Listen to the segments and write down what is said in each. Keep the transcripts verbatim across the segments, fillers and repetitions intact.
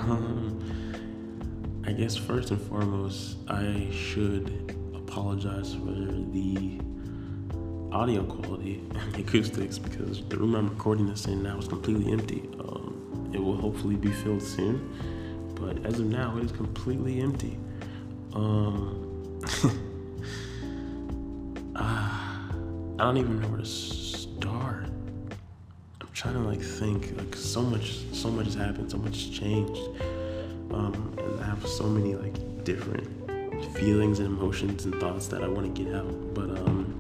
Um, I guess first and foremost, I should apologize for the audio quality and the acoustics because the room I'm recording this in now is completely empty. Um, it will hopefully be filled soon, but as of now, it is completely empty. Um, ah, I don't even know where to start. I'm trying to like think, like so much, so much has happened, so much has changed, um, and I have so many like different feelings and emotions and thoughts that I want to get out. But um,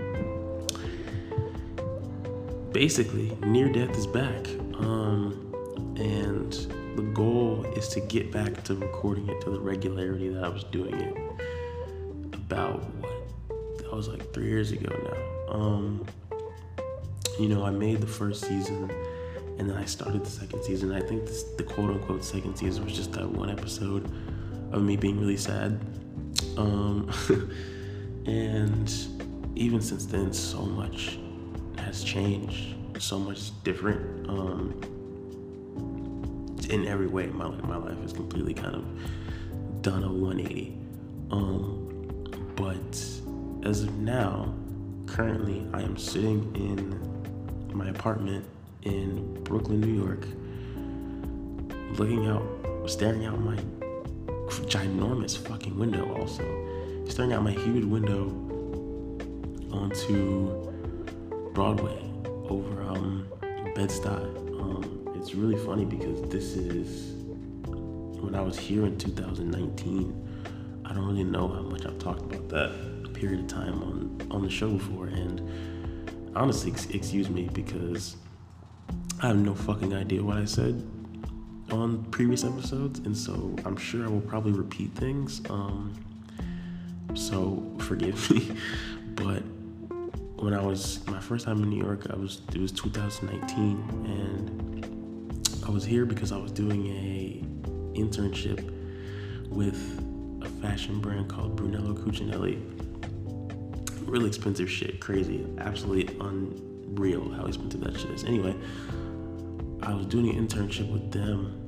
basically, near death is back, um, and the goal is to get back to recording it to the regularity that I was doing it about what that was like three years ago now. Um, you know, I made the first season and then I started the second season. I think this, the quote unquote second season was just that one episode of me being really sad. Um, and even since then, so much has changed, so much different. Um, in every way, my my life has completely kind of done a one eighty. Um, but as of now, currently, I am sitting in my apartment in Brooklyn, New York, looking out, staring out my ginormous fucking window. Also, staring out my huge window onto Broadway over um, Bed-Stuy. It's really funny because this is when I was here in two thousand nineteen. I don't really know how much I've talked about that period of time on, on the show before, and honestly, ex- excuse me, because I have no fucking idea what I said on previous episodes, and so I'm sure I will probably repeat things, um, so forgive me. But when I was, my first time in New York, I was, it was two thousand nineteen, and I was here because I was doing a internship with a fashion brand called Brunello Cucinelli. Really expensive shit, crazy, absolutely unreal how expensive that shit is. Anyway, I was doing an internship with them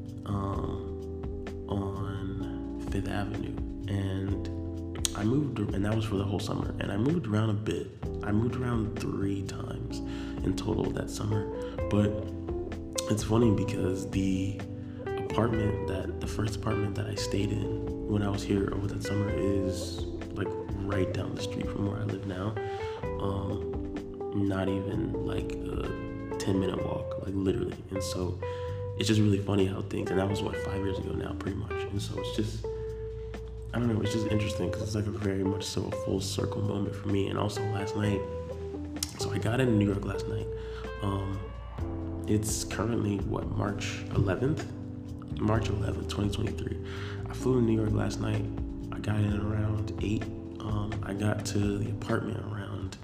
um, on Fifth Avenue, and I moved, and that was for the whole summer, and I moved around a bit. I moved around three times in total that summer, but it's funny because the apartment that, the first apartment that I stayed in when I was here over that summer is like right down the street from where I live now. Um, not even like a ten minute walk, like literally. And so it's just really funny how things, and that was what, five years ago now, pretty much. And so it's just, I don't know, it's just interesting because it's like a very much so a full circle moment for me. And also last night, so I got in New York last night. Um, It's currently, what, March eleventh? March eleventh, twenty twenty-three. I flew to New York last night. I got in around eight. Um, I got to the apartment around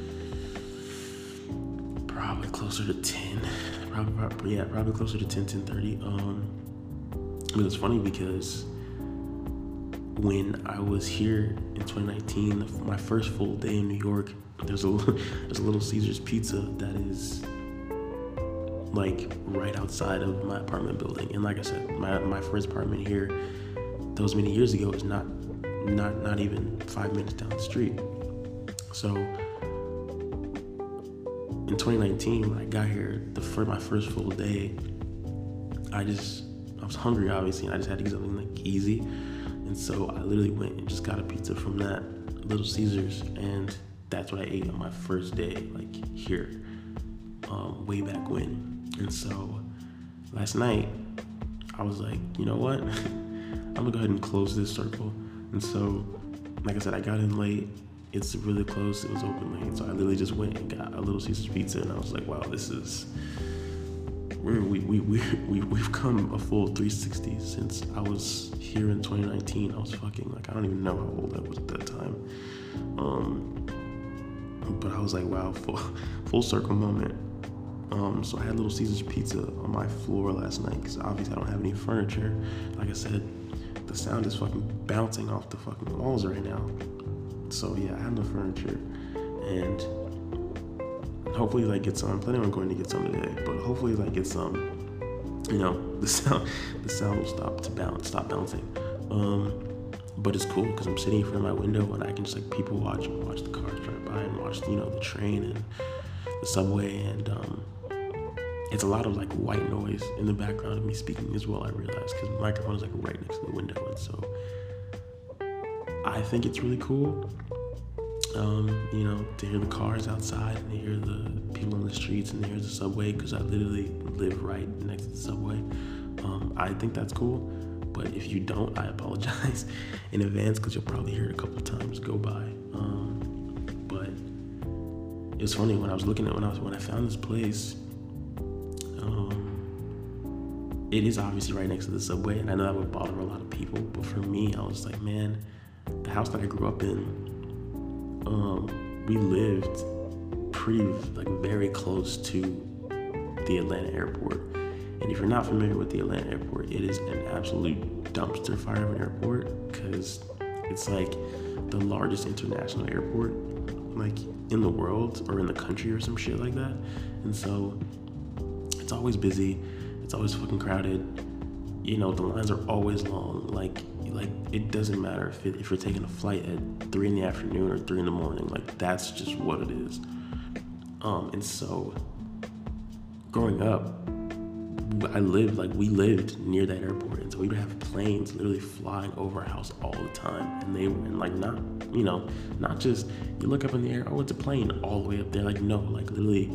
probably closer to ten. Probably, probably yeah, probably closer to ten, ten thirty. Um, it was funny because when I was here in twenty nineteen, my first full day in New York, there's a, there's a Little Caesars Pizza that is like right outside of my apartment building. And like I said, my, my first apartment here those many years ago is not not not even five minutes down the street. So in twenty nineteen, when I got here, the for my first full day, I just I was hungry, obviously, and I just had to get something like easy. And so I literally went and just got a pizza from that Little Caesars, and that's what I ate on my first day, like here, um, way back when. And so last night, I was like, you know what? I'm gonna go ahead and close this circle. And so, like I said, I got in late. It's really close. It was open late. So I literally just went and got a Little Caesars pizza. And I was like, wow, this is, we're, we, we, we, we, we've come a full three sixty since I was here in twenty nineteen. I was fucking, like, I don't even know how old I was at that time. Um, but I was like, wow, full, full circle moment. Um, so I had Little Caesars pizza on my floor last night because obviously I don't have any furniture. Like I said, the sound is fucking bouncing off the fucking walls right now. So yeah, I have no furniture, and hopefully I get some. I'm planning on going to get some today, but hopefully I get some, you know, the sound the sound will stop to bounce, stop bouncing. Um, but it's cool because I'm sitting in front of my window and I can just like people watch and watch the cars drive by and watch, you know, the train and the subway, and um, it's a lot of like white noise in the background of me speaking as well, I realize, because the microphone is like right next to the window, and so I think it's really cool, um, you know, to hear the cars outside and to hear the people on the streets and to hear the subway, because I literally live right next to the subway. Um, I think that's cool, but if you don't, I apologize in advance because you'll probably hear it a couple of times go by. Um, but it was funny when I was looking at when I was when I found this place. Um, it is obviously right next to the subway, and I know that would bother a lot of people. But for me, I was like, man, the house that I grew up in, um, we lived pretty like very close to the Atlanta airport. And if you're not familiar with the Atlanta airport, it is an absolute dumpster fire of an airport because it's like the largest international airport like in the world or in the country or some shit like that. And so it's always busy. It's always fucking crowded. You know, the lines are always long. Like, like it doesn't matter if it, if you're taking a flight at three in the afternoon or three in the morning. Like, that's just what it is. Um, and so growing up, I lived, like, we lived near that airport, and so we would have planes literally flying over our house all the time, and they were, like, not, you know, not just, you look up in the air, oh, it's a plane all the way up there, like, no, like, literally,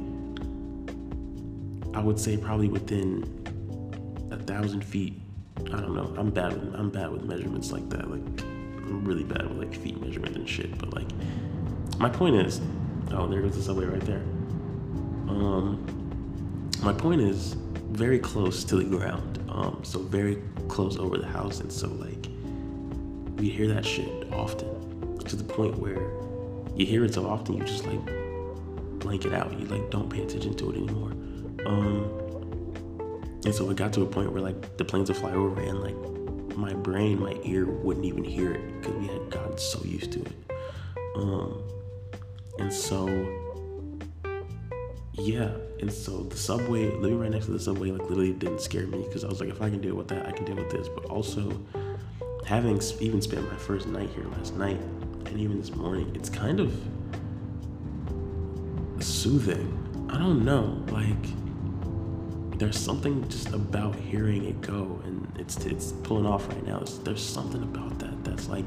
I would say probably within a thousand feet, I don't know, I'm bad with, I'm bad with measurements like that, like, I'm really bad with, like, feet measurement and shit, but, like, my point is, oh, there goes the subway right there, um, my point is, very close to the ground, um, so very close over the house, and so like we hear that shit often to the point where you hear it so often you just like blank it out. You like don't pay attention to it anymore. Um, and so it got to a point where like the planes would fly over and like my brain, my ear wouldn't even hear it because we had gotten so used to it. Um, and so. Yeah, and so the subway, living right next to the subway, like literally didn't scare me because I was like, if I can deal with that, I can deal with this. But also, having even spent my first night here last night and even this morning, it's kind of soothing. I don't know, like there's something just about hearing it go, and it's it's pulling off right now. It's, there's something about that that's like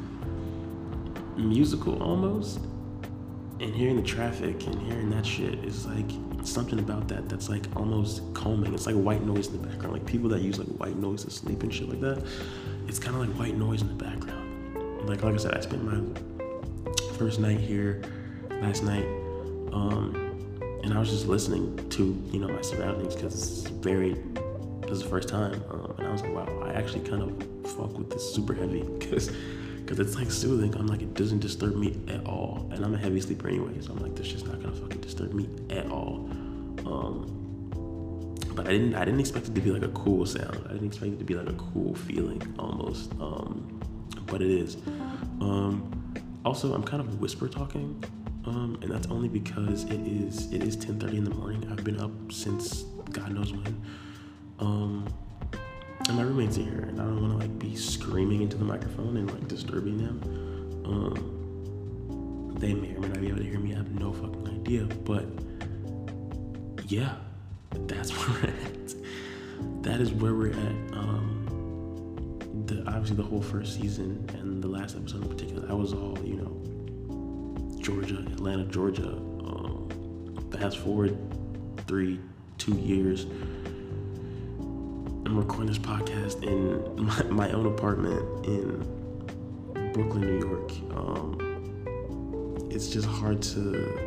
musical almost. And hearing the traffic and hearing that shit is like something about that that's like almost calming. It's like white noise in the background. Like people that use like white noise to sleep and shit like that, it's kind of like white noise in the background. Like like I said, I spent my first night here last night, um, and I was just listening to, you know, my surroundings because it's very, this is the first time, um, and I was like, wow, I actually kind of fuck with this super heavy because. Because it's like soothing. I'm like, it doesn't disturb me at all. And I'm a heavy sleeper anyway, so I'm like, this shit's not gonna fucking disturb me at all. Um, but I didn't I didn't expect it to be like a cool sound. I didn't expect it to be like a cool feeling almost. Um, but it is. Um, also, I'm kind of whisper talking. Um, and that's only because it is it is ten thirty in the morning. I've been up since God knows when. Um, And my roommates are here, and I don't want to like be screaming into the microphone and like disturbing them. Um, they may or may not be able to hear me. I have no fucking idea, but yeah, that's where we're at. That is where we're at. Um, the obviously the whole first season and the last episode in particular, that was all, you know, Georgia, Atlanta, Georgia. Um, fast forward three, two years. I'm recording this podcast in my, my own apartment in Brooklyn, New York. Um, it's just hard to,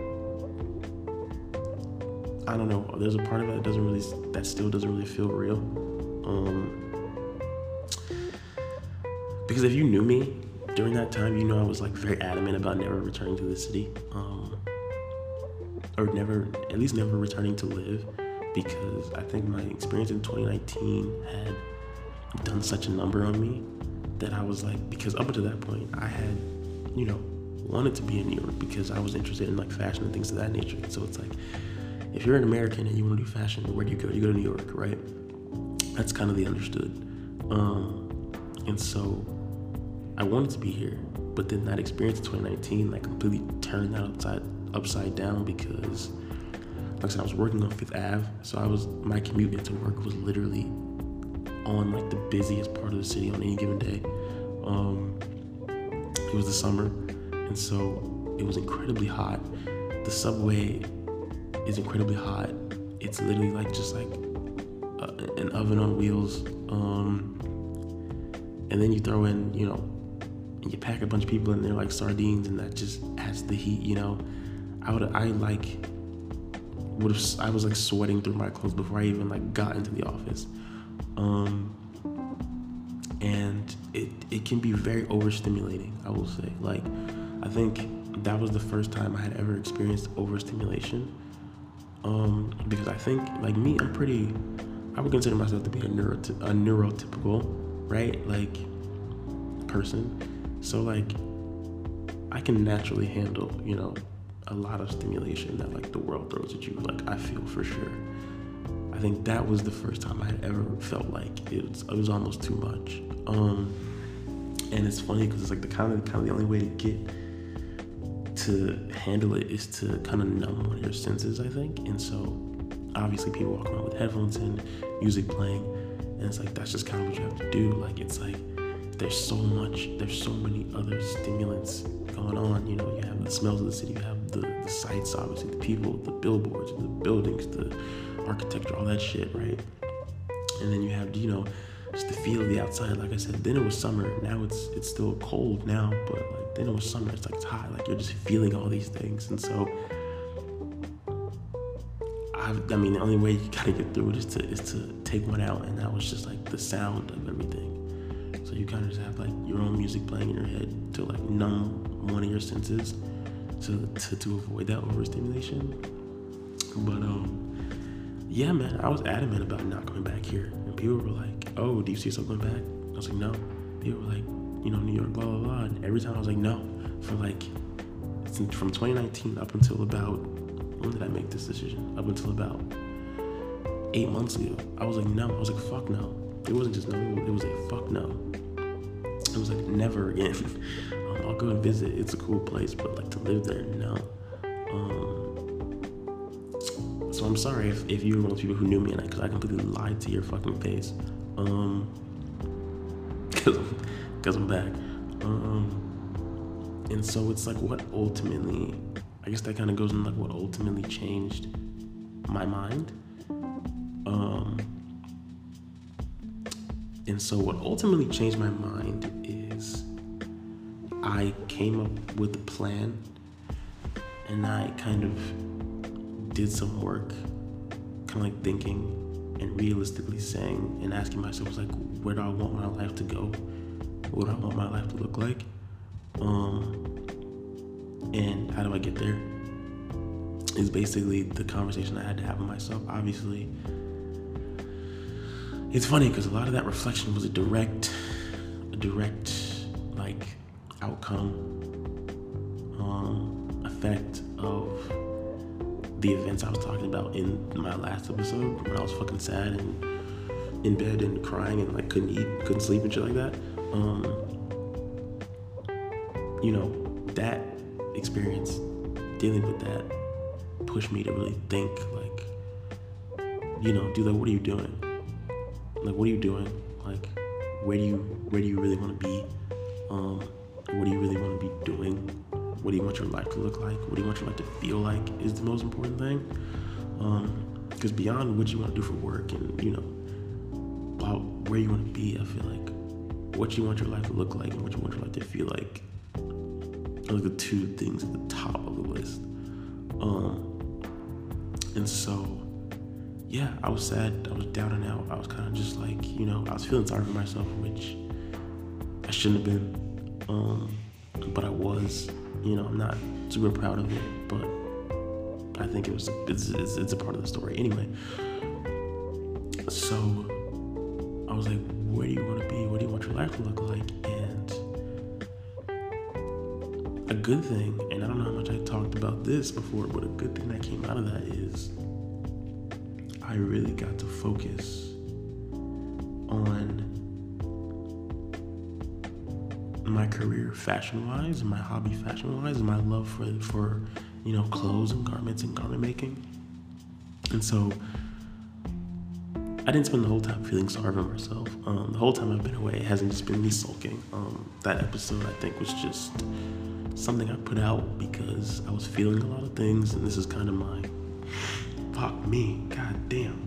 I don't know, there's a part of it that doesn't really, that still doesn't really feel real. Um, because if you knew me during that time, you know I was like very adamant about never returning to the city. Um, or never, at least never returning to live. Because I think my experience in twenty nineteen had done such a number on me that I was like, because up until that point, I had, you know, wanted to be in New York because I was interested in like fashion and things of that nature. So it's like, if you're an American and you want to do fashion, where do you go? You go to New York, right? That's kind of the understood. Um, and so I wanted to be here, but then that experience in twenty nineteen, like, completely turned that upside upside down because, like I said, I was working on Fifth Avenue, so I was my commute into work was literally on like the busiest part of the city on any given day. Um, it was the summer, and so it was incredibly hot. The subway is incredibly hot. It's literally like just like a, an oven on wheels. Um, and then you throw in, you know, and you pack a bunch of people in there like sardines, and that just adds the heat. You know, I would I like would have I was like sweating through my clothes before I even like got into the office. Um, and it it can be very overstimulating, I will say. Like, I think that was the first time I had ever experienced overstimulation. Um, because I think, like me, I'm pretty, I would consider myself to be a neuro a neurotypical, right? Like, person. So like, I can naturally handle, you know, a lot of stimulation that like the world throws at you. Like, I feel for sure. I think that was the first time I had ever felt like it was, it was almost too much. Um, and it's funny because it's like the kind of kind of the only way to get to handle it is to kind of numb one of your senses, I think. And so obviously people walk around with headphones and music playing, and it's like that's just kind of what you have to do. Like, it's like there's so much, there's so many other stimulants going on. You know, you have the smells of the city, you have the, the sights, obviously, the people, the billboards, the buildings, the architecture, all that shit, right? And then you have, you know, just the feel of the outside. Like I said, then it was summer. Now it's it's still cold now, but like then it was summer. It's like it's hot. Like, you're just feeling all these things, and so I, I mean, the only way you gotta get through it is to is to take one out, and that was just like the sound of everything. So you kind of just have like your own music playing in your head to like numb one of your senses to to, to avoid that overstimulation. But um. Yeah, man, I was adamant about not coming back here. And people were like, oh, do you see yourself coming back? I was like, no. People were like, you know, New York, blah, blah, blah. And every time I was like, no. For like, from twenty nineteen up until about, when did I make this decision? Up until about eight months ago. I was like, no. I was like, fuck no. It wasn't just no, it was a fuck no. It was like, never again. um, I'll go and visit. It's a cool place, but like to live there, no. Um, So I'm sorry if, if you were one of those people who knew me and I, cause I completely lied to your fucking face. Um, cause I'm, cause I'm back. Um, and so it's like what ultimately, I guess that kind of goes in like what ultimately changed my mind. Um, and so what ultimately changed my mind is I came up with a plan, and I kind of did some work, kind of like thinking and realistically saying and asking myself, was like, where do I want my life to go? What do I want my life to look like? Um, and how do I get there? Is basically the conversation I had to have with myself. Obviously, it's funny because a lot of that reflection was a direct, a direct like outcome, um, effect of the events I was talking about in my last episode when I was fucking sad and in bed and crying and like couldn't eat, couldn't sleep and shit like that. Um, you know, that experience, dealing with that, pushed me to really think like, you know, dude, like, what are you doing? Like, what are you doing? Like, where do you, where do you really want to be? Um, what do you really want to be doing? What do you want your life to look like? What do you want your life to feel like is the most important thing. Because um, beyond what you want to do for work and, you know, about where you want to be, I feel like what you want your life to look like and what you want your life to feel like are like the two things at the top of the list. Um, and so, yeah, I was sad. I was down and out. I was kind of just like, you know, I was feeling sorry for myself, which I shouldn't have been. Um, but I was. You know, I'm not super proud of it, but I think it was it's, it's, it's a part of the story anyway. So I was like, where do you want to be? What do you want your life to look like? And a good thing, and I don't know how much I talked about this before, but a good thing that came out of that is I really got to focus on my career fashion-wise and my hobby fashion-wise and my love for, for you know, clothes and garments and garment making. And so I didn't spend the whole time feeling sorry for myself. Um, the whole time I've been away, it hasn't just been me sulking. Um, that episode, I think, was just something I put out because I was feeling a lot of things, and this is kind of my, fuck me, god damn.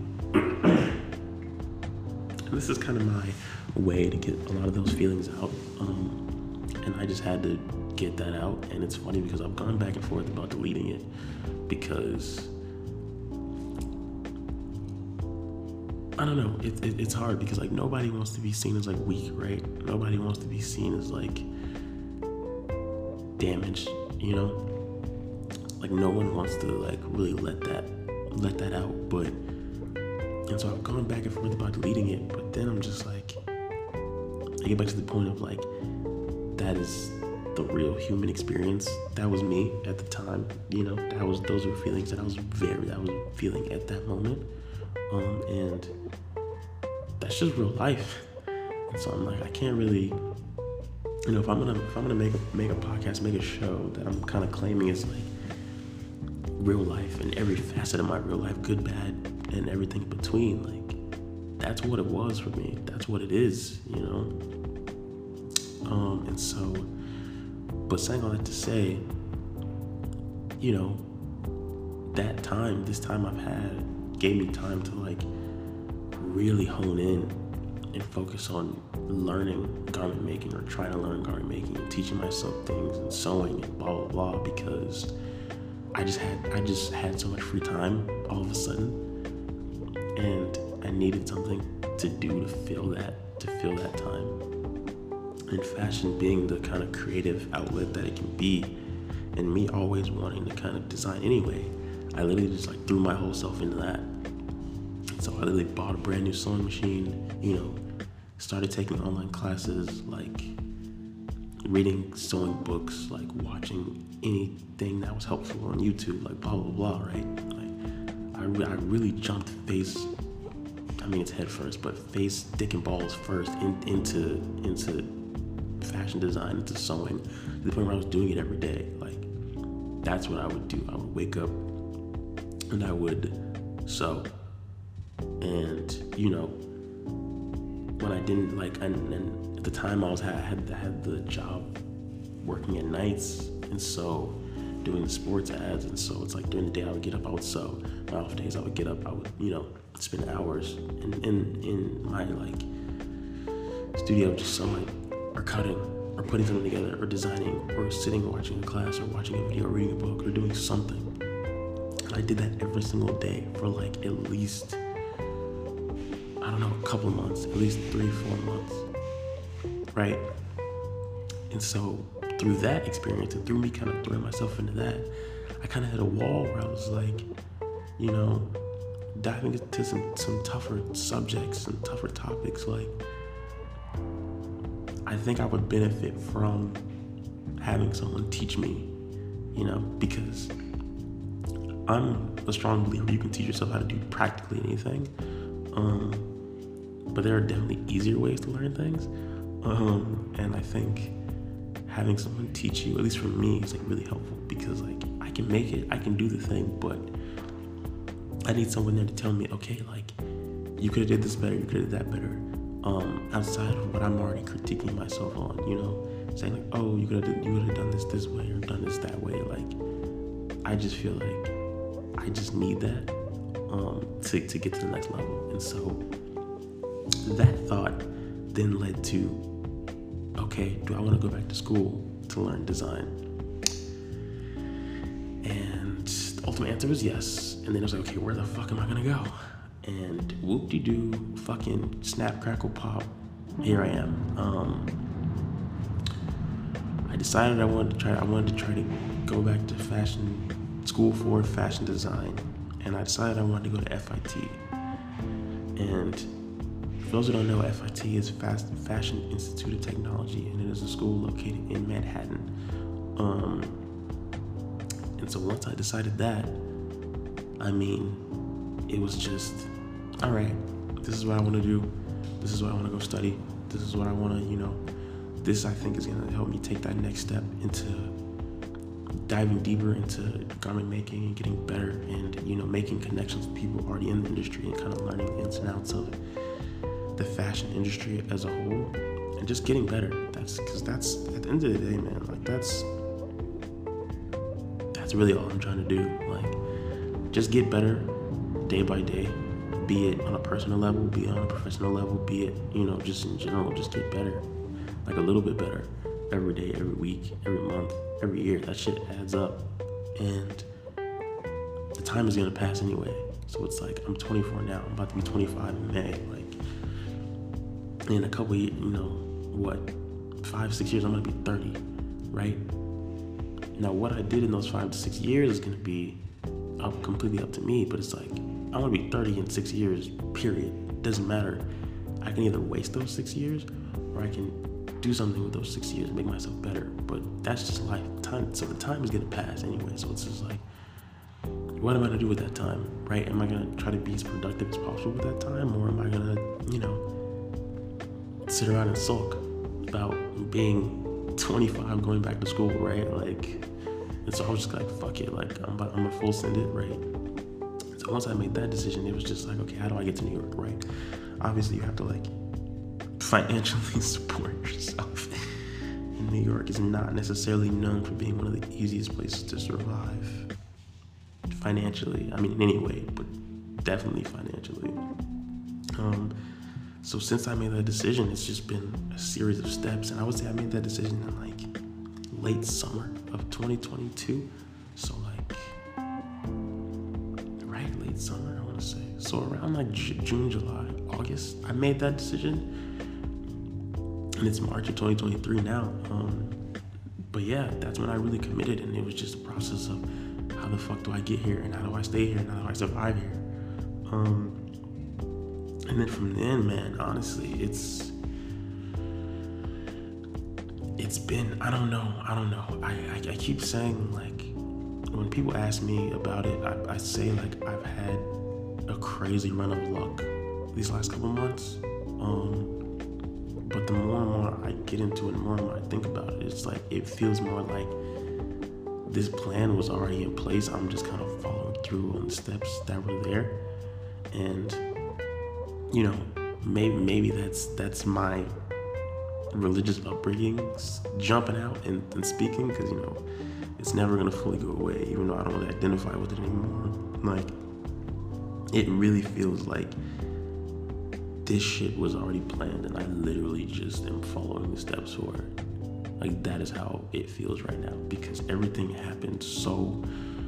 And this is kind of my way to get a lot of those feelings out. Um, and I just had to get that out. And it's funny because I've gone back and forth about deleting it because I don't know, it, it, it's hard because like nobody wants to be seen as like weak, right? Nobody wants to be seen as like damaged, you know? Like no one wants to like really let that let that out. But and so I've gone back and forth about deleting it, but then I'm just like, I get back to the point of like, that is the real human experience. That was me at the time, you know. That was those were feelings that I was very I was feeling at that moment. Um, and that's just real life. And so I'm like, I can't really, you know, if I'm gonna if I'm gonna make a make a podcast, make a show that I'm kind of claiming is like real life and every facet of my real life, good, bad, and everything in between. Like that's what it was for me. That's what it is, you know. Um, and so, but saying all that to say, you know, that time, this time I've had. Gave me time to like really hone in and focus on learning garment making or trying to learn garment making and teaching myself things and sewing and blah blah blah because I just had I just had so much free time all of a sudden and I needed something to do to fill that to fill that time. And fashion being the kind of creative outlet that it can be, and me always wanting to kind of design anyway, I literally just like threw my whole self into that. So I literally bought a brand new sewing machine, you know, started taking online classes, like reading sewing books, like watching anything that was helpful on YouTube, like blah, blah, blah, right? Like I, re- I really jumped face, I mean, it's head first, but face, dick and balls first in, into, into fashion design, into sewing, to the point where I was doing it every day. Like that's what I would do. I would wake up and I would sew. And, you know, when I didn't, like, and, and at the time I was, I had, I had the job working at nights, and so doing the sports ads, and so it's like during the day I would get up, I would sew. My off days I would get up, I would, you know, spend hours in, in, in my, like, studio just sewing, or cutting, or putting something together, or designing, or sitting watching a class, or watching a video, or reading a book, or doing something. I did that every single day for like at least, I don't know, a couple of months, at least three, four months, right? And so through that experience and through me kind of throwing myself into that, I kind of hit a wall where I was like, you know, diving into some, some tougher subjects and tougher topics. Like, I think I would benefit from having someone teach me, you know, because I'm a strong believer you can teach yourself how to do practically anything. Um, but there are definitely easier ways to learn things. Um, and I think having someone teach you, at least for me, is like really helpful because like I can make it, I can do the thing, but I need someone there to tell me, okay, like you could have did this better, you could have did that better. Um, outside of what I'm already critiquing myself on, you know, saying like, oh, you could have you would have done this this way or done this that way. Like, I just feel like I just need that um, to, to get to the next level. And so that thought then led to, okay, do I want to go back to school to learn design? And the ultimate answer was yes. And then I was like, okay, where the fuck am I going to go? And whoop-de-doo, fucking snap, crackle, pop, here I am. Um, I decided I wanted to try, I wanted to try to go back to fashion school for fashion design, and I decided I wanted to go to F I T. And for those who don't know, F I T is Fast Fashion Institute of Technology, and it is a school located in Manhattan. Um, and so once I decided that, I mean, it was just, all right, this is what I want to do. This is what I want to go study. This is what I want to, you know, this I think is going to help me take that next step into diving deeper into garment making and getting better and, you know, making connections with people already in the industry and kind of learning the ins and outs of the fashion industry as a whole and just getting better. That's because that's at the end of the day, man, like that's that's really all I'm trying to do. Like, just get better day by day, be it on a personal level, be it on a professional level, be it, you know, just in general, just get better, like a little bit better every day, every week, every month, every year. That shit adds up, and the time is gonna pass anyway. So it's like, I'm twenty-four now, I'm about to be twenty-five in May. Like, in a couple of years, you know, what, five, six years, I'm gonna be thirty, right? Now, what I did in those five to six years is gonna be up, completely up to me, but it's like, I'm gonna be thirty in six years, period. It doesn't matter. I can either waste those six years or I can do something with those six years, make myself better. But that's just life. Time. So the time is gonna pass anyway. So it's just like, what am I gonna do with that time, right? Am I gonna try to be as productive as possible with that time, or am I gonna, you know, sit around and sulk about being twenty-five, going back to school, right? Like, and so I was just like, fuck it, like I'm about, I'm gonna full send it, right? So once I made that decision, it was just like, okay, how do I get to New York, right? Obviously, you have to like financially support yourself. And New York is not necessarily known for being one of the easiest places to survive financially. I mean, in any way, but definitely financially. Um, so since I made that decision, it's just been a series of steps, and I would say I made that decision in like late summer of twenty twenty-two. So like, right, late summer, I want to say. So around like J- June, July, August, I made that decision. And it's March of twenty twenty-three now. Um, but yeah, that's when I really committed, and it was just a process of how the fuck do I get here, and how do I stay here, and how do I survive here. Um, and then from then, man, honestly, it's it's been, I don't know, I don't know. I, I, I keep saying, like, when people ask me about it, I, I say, like, I've had a crazy run of luck these last couple months. Um, But the more and more I get into it, the more and more I think about it, it's like, it feels more like this plan was already in place. I'm just kind of following through on the steps that were there. And, you know, maybe maybe that's that's my religious upbringing jumping out and, and speaking, because, you know, it's never going to fully go away, even though I don't really identify with it anymore. Like, it really feels like this shit was already planned, and I literally just am following the steps for it. Like, that is how it feels right now, because everything happened so,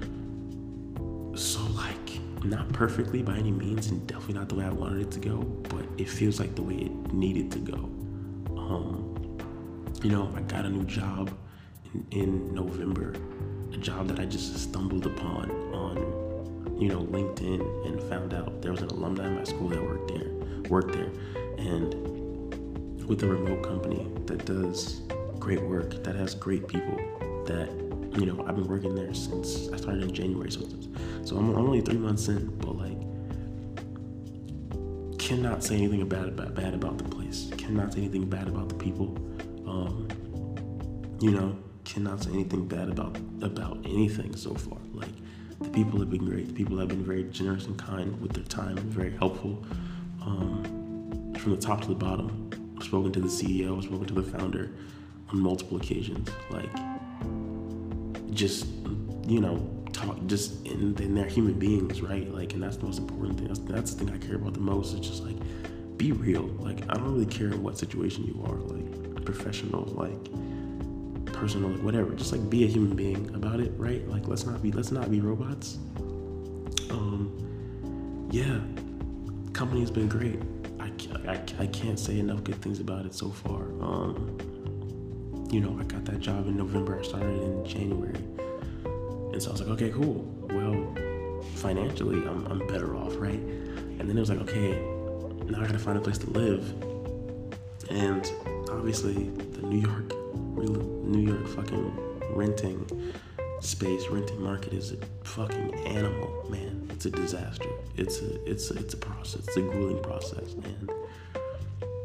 so like, not perfectly by any means, and definitely not the way I wanted it to go, but it feels like the way it needed to go. Um, you know, I got a new job in, in November, a job that I just stumbled upon on, you know, LinkedIn, and found out there was an alumni in my school that worked there, worked there, and with a remote company that does great work, that has great people, that, you know, I've been working there since I started in January, so so I'm, I'm only three months in, but like, cannot say anything bad about bad about the place, cannot say anything bad about the people, um, you know, cannot say anything bad about about anything so far. Like, the people have been great, the people have been very generous and kind with their time, and very helpful, um, from the top to the bottom. I've spoken to the C E O, I've spoken to the founder on multiple occasions, like, just, you know, talk, just, and, and they're human beings, right? Like, and that's the most important thing. That's, that's the thing I care about the most. It's just like, be real. Like, I don't really care in what situation you are, like, professional, like, personal, like, whatever. Just like, be a human being about it, right? Like, let's not be, let's not be robots. Um, yeah, company has been great. I, I, I can't say enough good things about it so far. Um, you know, I got that job in November. I started in January. And so I was like, okay, cool. Well, financially, I'm, I'm better off, right? And then it was like, okay, now I gotta find a place to live. And obviously, the New York, New York fucking renting space, renting market is a fucking animal, man. It's a disaster. It's a, it's a, it's a process. It's a grueling process. And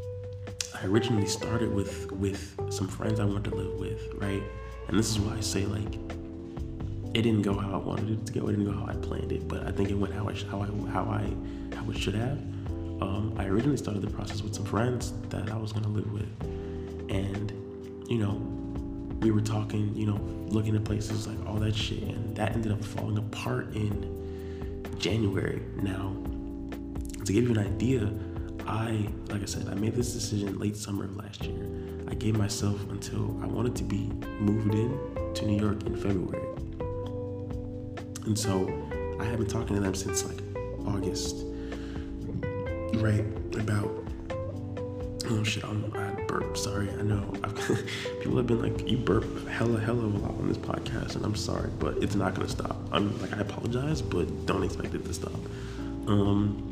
I originally started with with some friends I wanted to live with, right? And this is why I say, like, it didn't go how I wanted it to go. It didn't go how I planned it, but I think it went how I how I how I how it should have. Um, I originally started the process with some friends that I was gonna live with, and you know, we were talking, you know, looking at places, like all that shit, and that ended up falling apart in January. Now, to give you an idea, I, like I said, I made this decision late summer of last year. I gave myself until I wanted to be moved in to New York in February. And so I have been talking to them since like August, right? About, oh shit, I'm, I burp, sorry, I know. I've, people have been like, you burp hella, hella a lot on this podcast, and I'm sorry, but it's not gonna stop. I'm like, I apologize, but don't expect it to stop. Um,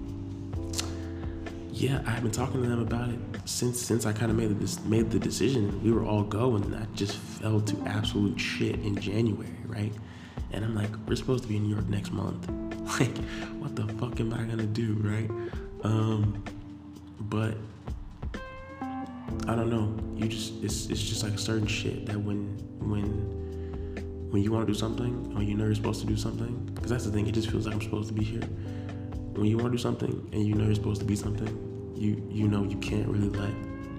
yeah, I have been talking to them about it since since I kind of made the made the decision. We were all going, and I just fell to absolute shit in January, right? And I'm like, we're supposed to be in New York next month. Like, what the fuck am I gonna do, right? Um, but I don't know. You just it's it's just like a certain shit that when when when you want to do something, or you know you're supposed to do something, because that's the thing. It just feels like I'm supposed to be here. When you want to do something and you know you're supposed to be something, you you know you can't really let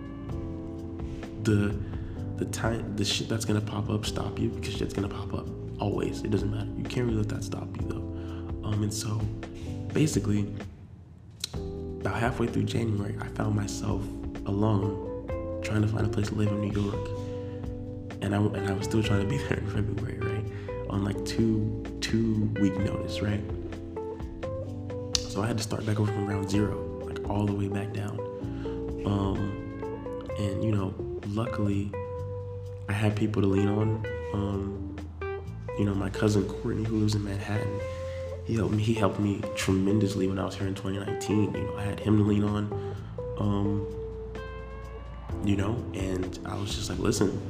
the the time the shit that's gonna pop up stop you, because shit's gonna pop up always. It doesn't matter. You can't really let that stop you though. Um, and so basically, about halfway through January, I found myself alone, trying to find a place to live in New York, and I and I was still trying to be there in February, right? On like two two week notice, right? So I had to start back over from ground zero, like all the way back down. Um, and you know, luckily, I had people to lean on. Um, you know, my cousin Courtney, who lives in Manhattan, he helped me. He helped me tremendously when I was here in twenty nineteen. You know, I had him to lean on. Um, you know, and I was just like, listen,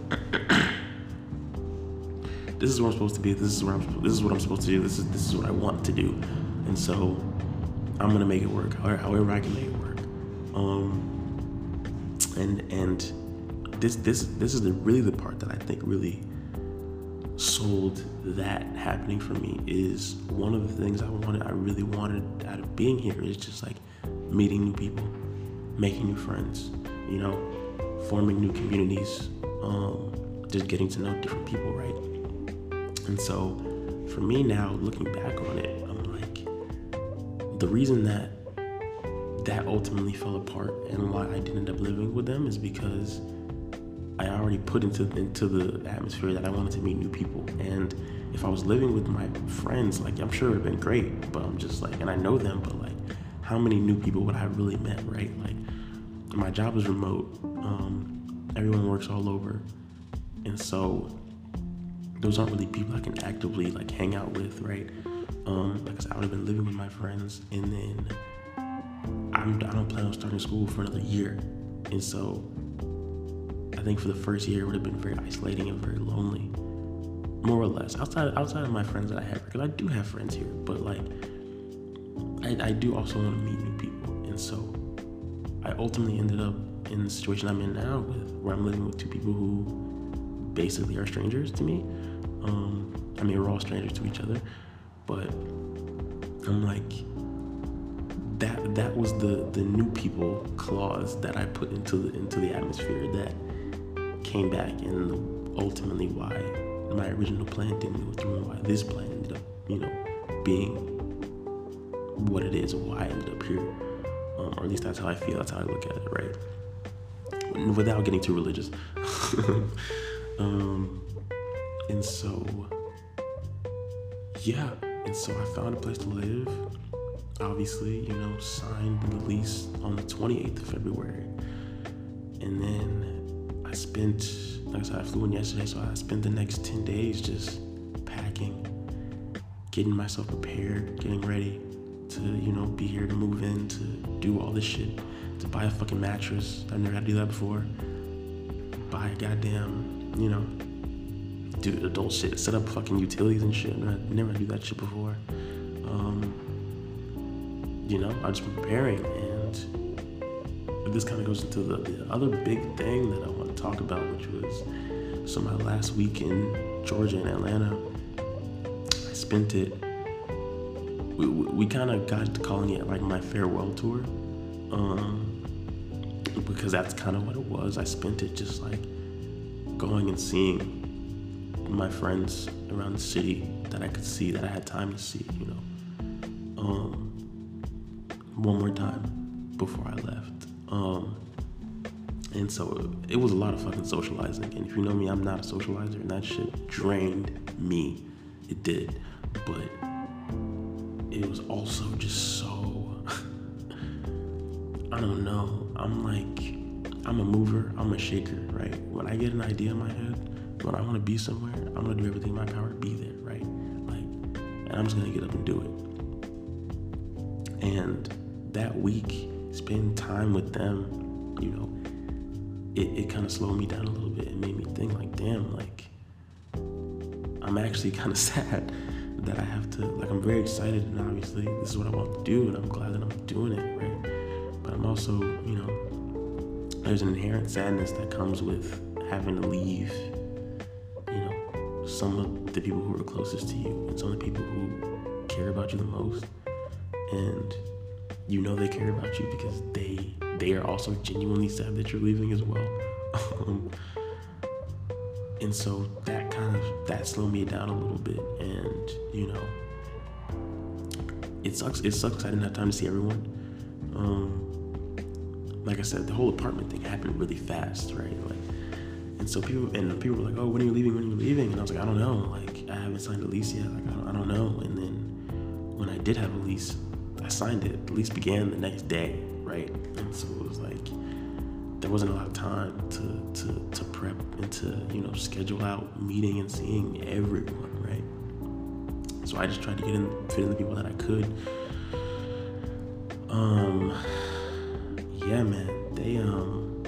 this is where I'm supposed to be. This is where I'm. This is what I'm supposed to do. This is this is what I want to do, and so I'm gonna make it work, however, however I can make it work. Um, and and this this this is the really the part that I think really sold that happening for me. Is one of the things I wanted, I really wanted out of being here is just like meeting new people, making new friends, you know, forming new communities, um, just getting to know different people, right? And so for me now, looking back on it, the reason that that ultimately fell apart and why I didn't end up living with them is because I already put into into the atmosphere that I wanted to meet new people. And if I was living with my friends, like, I'm sure it would have been great, but I'm just like, and I know them, but like, how many new people would I have really met, right? Like, my job is remote. Um, everyone works all over. And so those aren't really people I can actively like hang out with, right? Um, like I said, I would have been living with my friends, and then I'm, I don't plan on starting school for another year. And so I think for the first year, it would have been very isolating and very lonely, more or less, outside outside of my friends that I have, because I do have friends here, but like, I, I do also want to meet new people. And so I ultimately ended up in the situation I'm in now, with where I'm living with two people who basically are strangers to me. Um, I mean, we're all strangers to each other. But I'm like, that that was the, the new people clause that I put into the into the atmosphere that came back, and ultimately why my original plan didn't go through, and why this plan ended up, you know, being what it is, and why I ended up here. Um, or at least that's how I feel, that's how I look at it, right? Without getting too religious. um, and so, yeah. And so I found a place to live, obviously, you know, signed the lease on the twenty-eighth of February. And then I spent, like I said, I flew in yesterday, so I spent the next ten days just packing, getting myself prepared, getting ready to, you know, be here to move in, to do all this shit, to buy a fucking mattress. I've never had to do that before. Buy a goddamn, you know, do adult shit, set up fucking utilities and shit. I never do that shit before. Um, you know, I've just been preparing, and but this kind of goes into the, the other big thing that I want to talk about, which was, so my last week in Georgia and Atlanta, I spent it, we, we, we kind of got to calling it like my farewell tour, um, because that's kind of what it was. I spent it just like going and seeing my friends around the city that I could see, that I had time to see, you know, um, one more time before I left. Um, and so it, it was a lot of fucking socializing. And if you know me, I'm not a socializer, and that shit drained me. It did. But it was also just so, I don't know. I'm like, I'm a mover, I'm a shaker, right? When I get an idea in my head, when I want to be somewhere, I'm going to do everything in my power to be there, right? Like, and I'm just going to get up and do it. And that week, spending time with them, you know, it, it kind of slowed me down a little bit. It made me think like, damn, like, I'm actually kind of sad that I have to, like, I'm very excited, and obviously this is what I want to do, and I'm glad that I'm doing it, right? But I'm also, you know, there's an inherent sadness that comes with having to leave, you know, some of the people who are closest to you, and some of the people who care about you the most, and you know they care about you because they they are also genuinely sad that you're leaving as well. um, and so that kind of, that slowed me down a little bit, and, you know, it sucks, it sucks I didn't have time to see everyone. Um, like I said, the whole apartment thing happened really fast, right? Like, and so people, and people were like, oh, when are you leaving, when are you leaving? And I was like, I don't know, like, I haven't signed a lease yet, like, I don't, I don't know. And then when I did have a lease, I signed it. The lease began the next day, right? And so it was like, there wasn't a lot of time to, to, to prep and to, you know, schedule out meeting and seeing everyone, right? So I just tried to get in, fit in the people that I could. Um, yeah, man, they, um,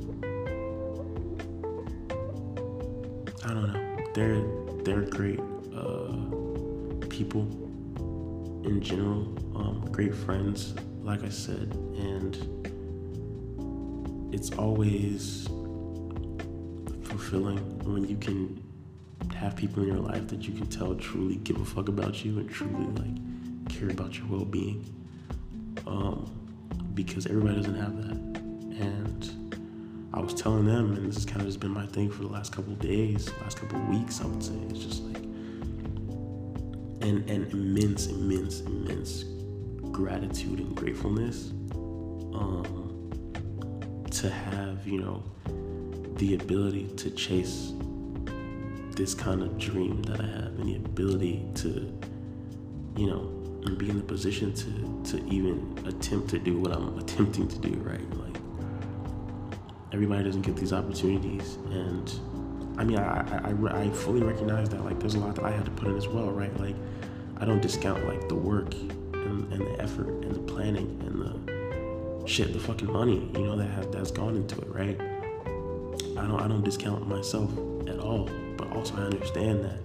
I don't know, they're, they're great, uh, people in general, um, great friends, like I said, and it's always fulfilling when you can have people in your life that you can tell truly give a fuck about you and truly like care about your well-being, um, because everybody doesn't have that. And I was telling them, and this has kind of just been my thing for the last couple of days, last couple of weeks, I would say, it's just like an, an immense, immense, immense gratitude and gratefulness, um, to have, you know, the ability to chase this kind of dream that I have, and the ability to, you know, be in the position to, to even attempt to do what I'm attempting to do, right? Like, everybody doesn't get these opportunities, and I mean, I, I, I, I fully recognize that, like, there's a lot that I had to put in as well, right? Like, I don't discount, like, the work and, and the effort and the planning and the shit, the fucking money, you know, that has, that's gone into it, right? I don't, I don't discount myself at all, but also I understand that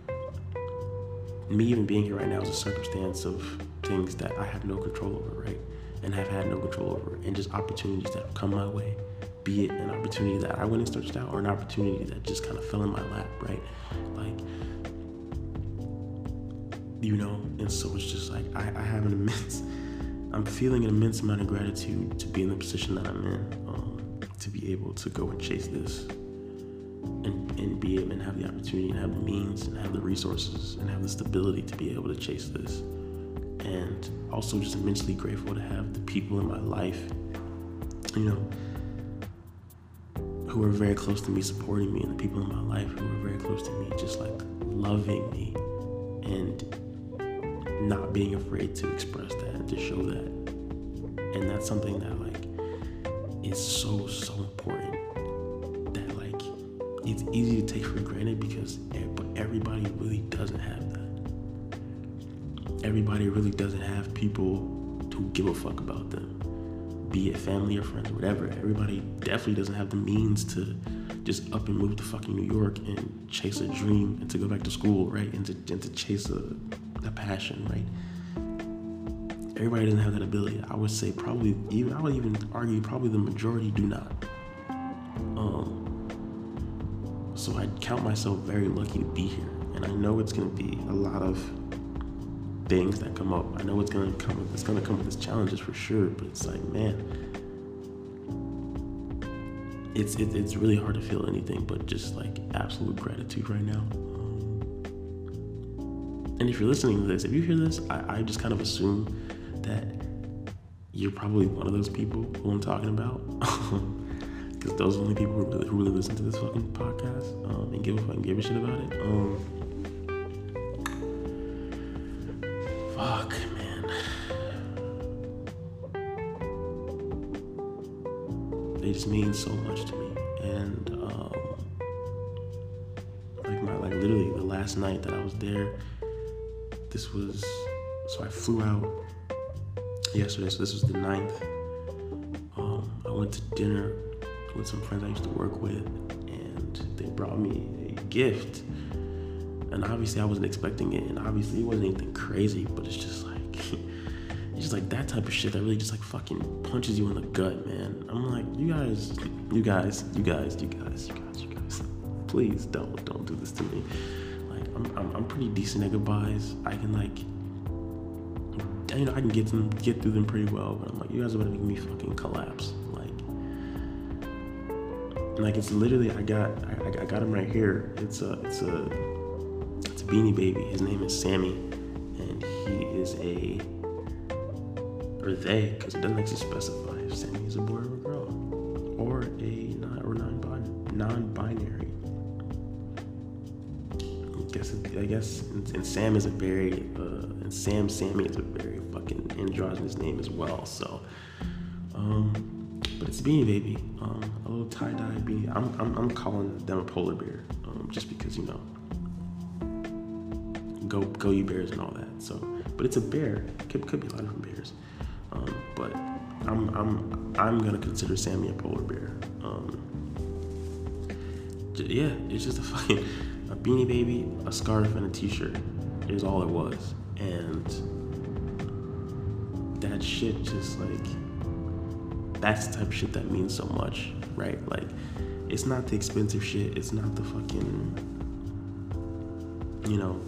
me even being here right now is a circumstance of things that I have no control over, right? And have had no control over, and just opportunities that have come my way, be it an opportunity that I went and searched out, or an opportunity that just kind of fell in my lap, right? Like, you know, and so it's just like, I, I have an immense, I'm feeling an immense amount of gratitude to be in the position that I'm in, um, to be able to go and chase this, and, and be able and have the opportunity and have the means and have the resources and have the stability to be able to chase this. And also just immensely grateful to have the people in my life, you know, who are very close to me, supporting me, and the people in my life who are very close to me, just like loving me and not being afraid to express that and to show that. And that's something that, like, is so, so important, that, like, it's easy to take for granted because but everybody really doesn't have that. Everybody really doesn't have people who give a fuck about them, be it family or friends or whatever. Everybody definitely doesn't have the means to just up and move to fucking New York and chase a dream and to go back to school, right? And to, and to chase a, a passion, right? everybody doesn't have that ability. I would say probably, even I would even argue probably the majority do not. Um, so I count myself very lucky to be here, and I know it's gonna be a lot of things that come up. I know it's gonna come. It's gonna come with its challenges for sure. But it's like, man, it's it, it's really hard to feel anything but just like absolute gratitude right now. Um, and if you're listening to this, if you hear this, I, I just kind of assume that you're probably one of those people who I'm talking about. Because those are the only people who really, who really listen to this fucking podcast um, and give a fucking give a shit about it. Um, fuck, man. They just mean so much to me. And um, like my like literally the last night that I was there, this was so I flew out yesterday. So this was the ninth. Um, I went to dinner with some friends I used to work with, and they brought me a gift, and obviously I wasn't expecting it, and obviously it wasn't anything crazy, but it's just like it's just like that type of shit that really just like fucking punches you in the gut, man. I'm like, you guys you guys you guys you guys you guys you guys please don't don't do this to me. Like I'm I'm, I'm pretty decent at goodbyes. I can like you know I can get them get through them pretty well, but I'm like, you guys are gonna make me fucking collapse. Like it's literally, I got, I, I got him right here. It's a, it's a, it's a Beanie Baby. His name is Sammy, and he is a, or they, because it doesn't actually specify if Sammy is a boy or a girl, or a non or non non-binary. I guess, it, I guess, and, and Sam is a very, uh, and Sam Sammy is a very fucking androgynous name as well. So, um. But it's a Beanie Baby, um, a little tie-dye beanie. I'm, I'm I'm calling them a polar bear, um, just because, you know, go go you bears and all that. So, but it's a bear. Could could be a lot of different bears, um, but I'm I'm I'm gonna consider Sammy a polar bear. Um, j- yeah, it's just a fucking a Beanie Baby, a scarf, and a T-shirt is all it was, and that shit just like. That's the type of shit that means so much, right? Like, it's not the expensive shit. It's not the fucking, you know,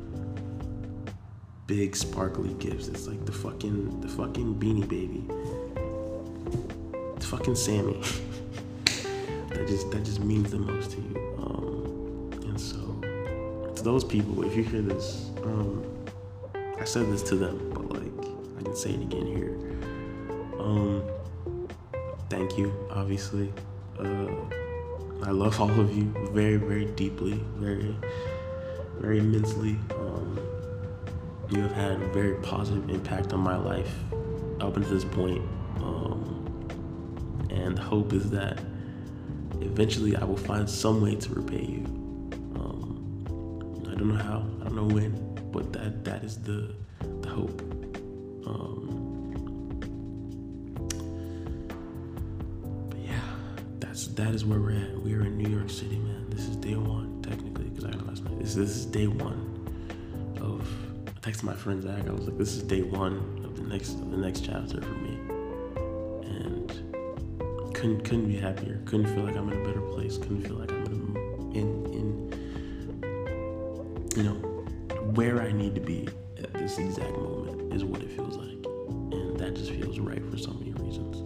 big sparkly gifts. It's like the fucking, the fucking Beanie Baby. It's fucking Sammy. that just, that just means the most to you. Um, and so, to those people, if you hear this, um, I said this to them, but like, I can say it again here. Um, Thank you, obviously. Uh, I love all of you very, very deeply, very, very immensely. Um, you have had a very positive impact on my life up until this point. Um, and the hope is that eventually I will find some way to repay you. Um, I don't know how, I don't know when, but that that is the, the hope. Um, That is where we're at. We are in New York City, man. This is day one, technically, because I got last night. This, this is day one of. I texted my friend Zach. I was like, "This is day one of the next of the next chapter for me," and couldn't couldn't be happier. Couldn't feel like I'm in a better place. Couldn't feel like I'm in in, in you know where I need to be at this exact moment is what it feels like, and that just feels right for so many reasons.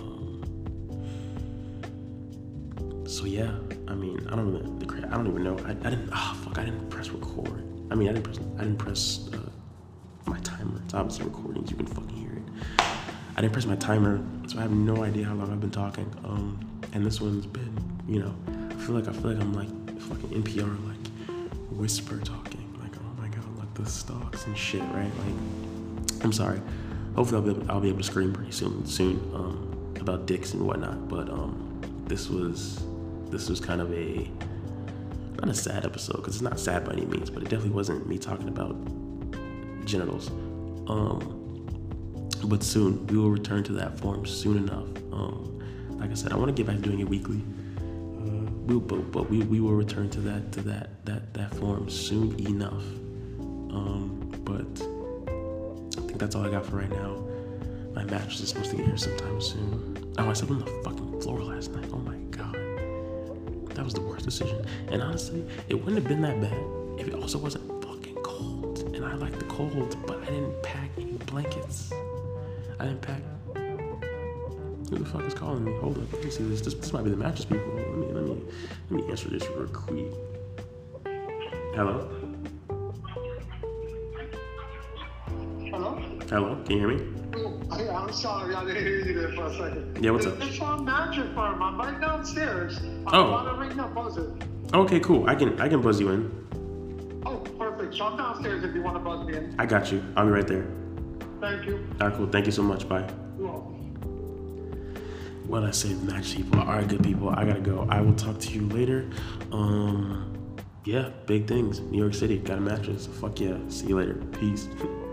So yeah, I mean, I don't know. The, I don't even know. I, I didn't. Oh fuck! I didn't press record. I mean, I didn't press. I didn't press uh, my timer. It's obviously recording. You can fucking hear it. I didn't press my timer, so I have no idea how long I've been talking. Um, and this one's been, you know, I feel like I feel like I'm like fucking N P R, like whisper talking. Like, oh my god, like the stocks and shit, right? Like, I'm sorry. Hopefully, I'll be able, I'll be able to scream pretty soon. Soon um, about dicks and whatnot. But um, this was. This was kind of a, not a sad episode, because it's not sad by any means, but it definitely wasn't me talking about genitals. Um, but soon, we will return to that form soon enough. Um, like I said, I want to get back to doing it weekly. Uh, we'll, but but we, we will return to that to that that that form soon enough. Um, but I think that's all I got for right now. My mattress is supposed to get here sometime soon. Oh, I slept on the fucking floor last night. Oh my god. That was the worst decision. And honestly, it wouldn't have been that bad if it also wasn't fucking cold. And I like the cold, but I didn't pack any blankets. I didn't pack. Who the fuck is calling me? Hold up. Let me see this. This, this might be the mattress people. Let me let me let me answer this real quick. Hello? Hello? Hello? Can you hear me? Oh, yeah, I'm sorry, I didn't hear you there for a second. Yeah, what's up? It's from Mattress Firm. I'm right downstairs. I'm Oh. about to ring the buzzer. Okay, cool. I can I can buzz you in. Oh, perfect. So I'm downstairs if you want to buzz me in. I got you. I'll be right there. Thank you. All right, cool. Thank you so much. Bye. You're welcome. What I say, match people. All right, good people. I gotta go. I will talk to you later. Um, yeah, big things. New York City got a mattress. Fuck yeah. See you later. Peace.